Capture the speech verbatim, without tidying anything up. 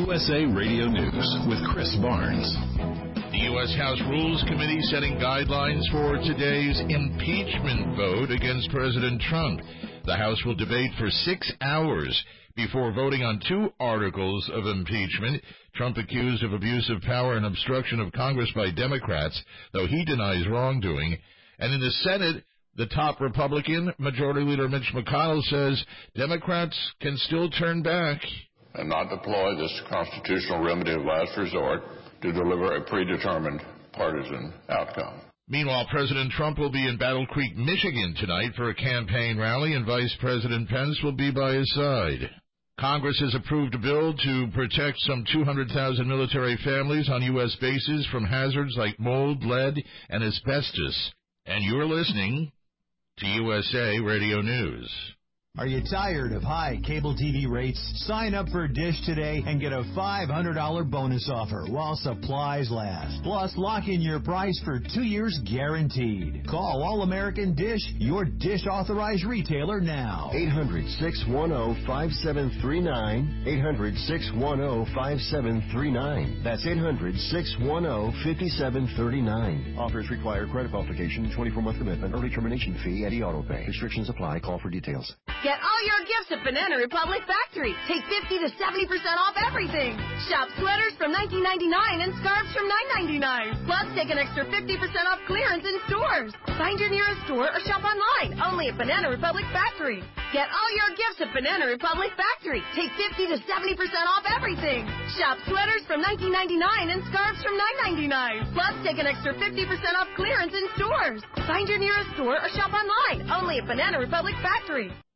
U S A Radio News with Chris Barnes. The U S House Rules Committee setting guidelines for today's impeachment vote against President Trump. The House will debate for six hours before voting on two articles of impeachment. Trump accused of abuse of power and obstruction of Congress by Democrats, though he denies wrongdoing. And in the Senate, the top Republican, Majority Leader Mitch McConnell, says Democrats can still turn back and not deploy this constitutional remedy of last resort to deliver a predetermined partisan outcome. Meanwhile, President Trump will be in Battle Creek, Michigan tonight for a campaign rally, and Vice President Pence will be by his side. Congress has approved a bill to protect some two hundred thousand military families on U S bases from hazards like mold, lead, and asbestos. And you're listening to U S A Radio News. Are you tired of high cable T V rates? Sign up for Dish today and get a five hundred dollars bonus offer while supplies last. Plus, lock in your price for two years guaranteed. Call All-American Dish, your Dish authorized retailer now. eight hundred, six one zero, five seven three nine. eight hundred, six one zero, five seven three nine. That's eight hundred, six one zero, five seven three nine. Offers require credit qualification, twenty-four month commitment, early termination fee, and e-auto pay. Restrictions apply. Call for details. Get all your gifts at Banana Republic Factory. Take fifty to seventy percent off everything. Shop sweaters from nineteen ninety-nine and scarves from nine ninety-nine. Plus, take an extra fifty percent off clearance in stores. Find your nearest store or shop online. Only at Banana Republic Factory. Get all your gifts at Banana Republic Factory. Take fifty to seventy percent off everything. Shop sweaters from nineteen ninety-nine and scarves from nine ninety-nine. Plus, take an extra fifty percent off clearance in stores. Find your nearest store or shop online. Only at Banana Republic Factory.